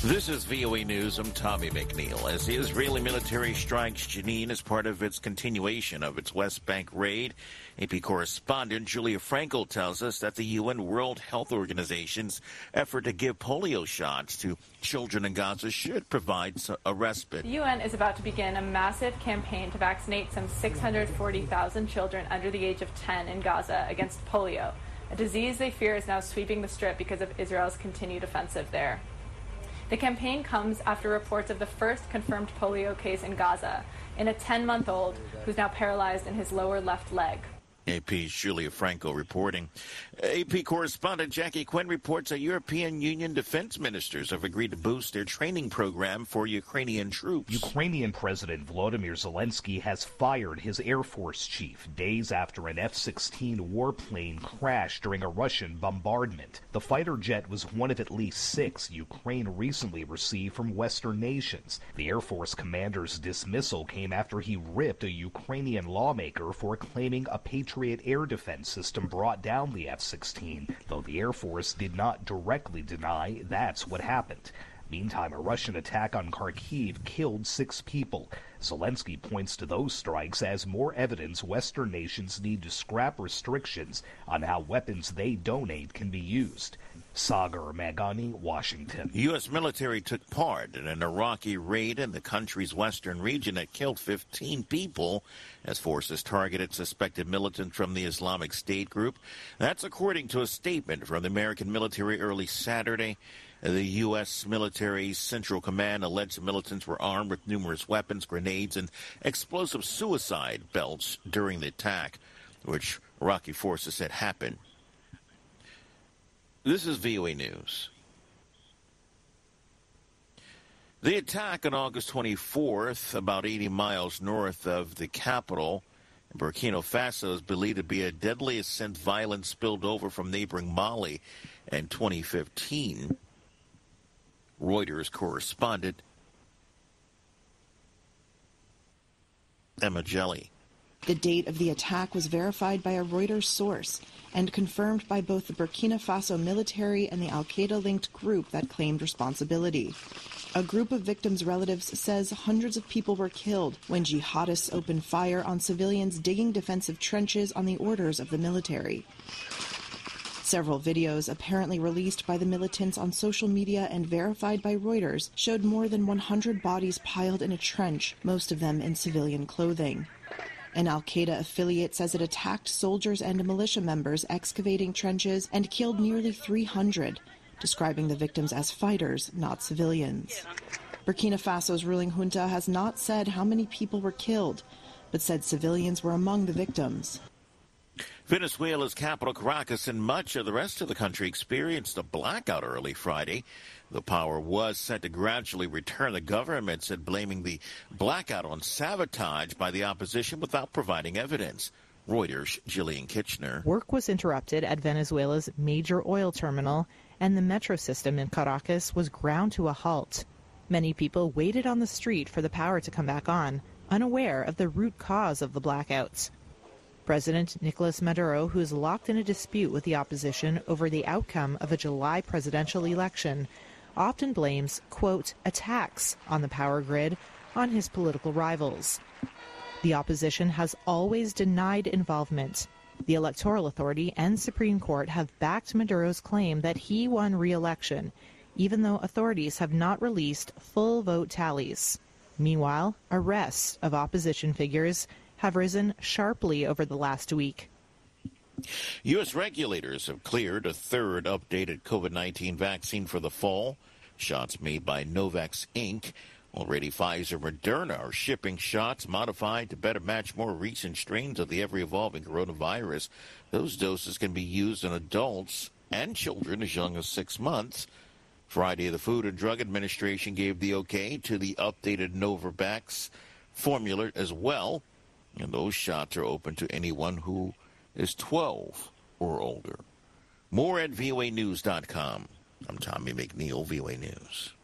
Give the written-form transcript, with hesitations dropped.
This is VOA News. I'm Tommy McNeil. As the Israeli military strikes Jenin as part of its continuation of its West Bank raid, AP correspondent Julia Frankel tells us that the UN World Health Organization's effort to give polio shots to children in Gaza should provide a respite. The UN is about to begin a massive campaign to vaccinate some 640,000 children under the age of 10 in Gaza against polio, a disease they fear is now sweeping the Strip because of Israel's continued offensive there. The campaign comes after reports of the first confirmed polio case in Gaza in a 10-month-old who's now paralyzed in his lower left leg. AP's Julia Franco reporting. AP correspondent Jackie Quinn reports that European Union defense ministers have agreed to boost their training program for Ukrainian troops. Ukrainian President Volodymyr Zelensky has fired his Air Force chief days after an F-16 warplane crashed during a Russian bombardment. The fighter jet was one of at least 6 Ukraine recently received from Western nations. The Air Force commander's dismissal came after he ripped a Ukrainian lawmaker for claiming a Patriot air defense system brought down the F-16, though the Air Force did not directly deny that's what happened. Meantime, a Russian attack on Kharkiv killed 6 people. Zelensky points to those strikes as more evidence Western nations need to scrap restrictions on how weapons they donate can be used. Sagar Magani, Washington. U.S. military took part in an Iraqi raid in the country's western region that killed 15 people as forces targeted suspected militants from the Islamic State group. That's according to a statement from the American military early Saturday. The U.S. military's Central Command alleged the militants were armed with numerous weapons, grenades, and explosive suicide belts during the attack, which Iraqi forces said happened. This is VOA News. The attack on August 24th, about 80 miles north of the capital, Burkina Faso, is believed to be a deadly ascent violence spilled over from neighboring Mali in 2015. Reuters correspondent Emma Jelly. The date of the attack was verified by a Reuters source and confirmed by both the Burkina Faso military and the al-Qaeda-linked group that claimed responsibility. A group of victims' relatives says hundreds of people were killed when jihadists opened fire on civilians digging defensive trenches on the orders of the military. Several videos apparently released by the militants on social media and verified by Reuters showed more than 100 bodies piled in a trench, most of them in civilian clothing. An al-Qaeda affiliate says it attacked soldiers and militia members excavating trenches and killed nearly 300, describing the victims as fighters, not civilians. Burkina Faso's ruling junta has not said how many people were killed, but said civilians were among the victims. Venezuela's capital, Caracas, and much of the rest of the country experienced a blackout early Friday. The power was set to gradually return. The government said blaming the blackout on sabotage by the opposition without providing evidence. Reuters' Jillian Kitchener. Work was interrupted at Venezuela's major oil terminal, and the metro system in Caracas was ground to a halt. Many people waited on the street for the power to come back on, unaware of the root cause of the blackouts. President Nicolas Maduro, who is locked in a dispute with the opposition over the outcome of a July presidential election, often blames, quote, attacks on the power grid on his political rivals. The opposition has always denied involvement. The Electoral Authority and Supreme Court have backed Maduro's claim that he won re-election, even though authorities have not released full vote tallies. Meanwhile, arrests of opposition figures have risen sharply over the last week. U.S. regulators have cleared a third updated COVID-19 vaccine for the fall. Shots made by Novavax Inc. Already Pfizer and Moderna are shipping shots modified to better match more recent strains of the ever-evolving coronavirus. Those doses can be used in adults and children as young as 6 months. Friday, the Food and Drug Administration gave the okay to the updated Novavax formula as well. And those shots are open to anyone who is 12 or older. More at voanews.com. I'm Tommy McNeil, VOA News.